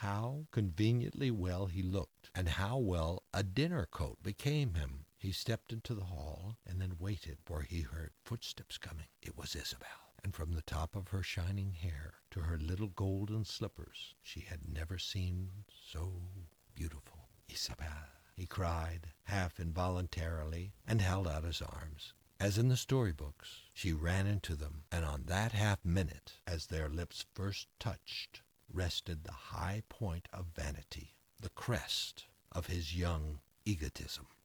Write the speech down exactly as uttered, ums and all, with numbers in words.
how conveniently well he looked, and how well a dinner coat became him. He stepped into the hall and then waited, for he heard footsteps coming. It was Isabel, and from the top of her shining hair to her little golden slippers, she had never seemed so beautiful. "Isabel," he cried, half involuntarily, and held out his arms. As in the storybooks, she ran into them, and on that half minute, as their lips first touched, rested the high point of vanity, the crest of his young egotism.